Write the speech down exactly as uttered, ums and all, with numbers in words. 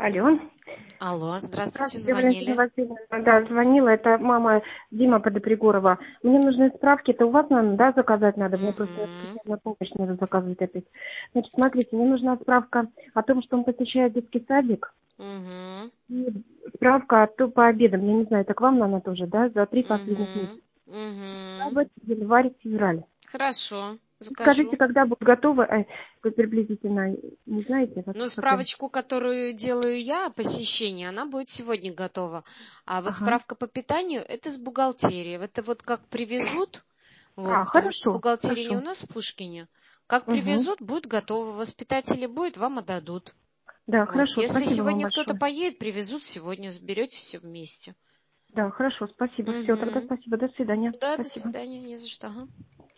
Алло. Алло, здравствуйте, Здравствуйте, Валентина звонили. Васильевна. Да, звонила. Это мама Дима Подопригорова. Мне нужны справки. Это у вас, наверное, да, заказать надо? Мне просто Угу. специальную помощь надо заказывать опять. Значит, смотрите, мне нужна справка о том, что он посещает детский садик. Угу. И справка о том, по обедам. Я не знаю, это к вам, наверное, тоже, да? За три последних месяца. Угу. Угу. Декабрь, январь, февраль. Хорошо, Скажите, закажу. когда будут готовы? Ай, вы приблизительно не знаете? Вот Ну, хотела. справочку, которую делаю я о посещении, она будет сегодня готова. А вот Ага. справка по питанию, это с бухгалтерии. Это вот как привезут, вот, А, потому что хорошо, бухгалтерия не у хорошо. нас в Пушкине. Как Угу. привезут, будет готово. Воспитатели будет, вам отдадут. Да, Вот. хорошо, Если спасибо вам сегодня кто-то большое. поедет, привезут сегодня, заберете все вместе. Да, хорошо, спасибо. Все, тогда Угу. спасибо. До свидания. Да, до Спасибо. свидания, не за что. Ага.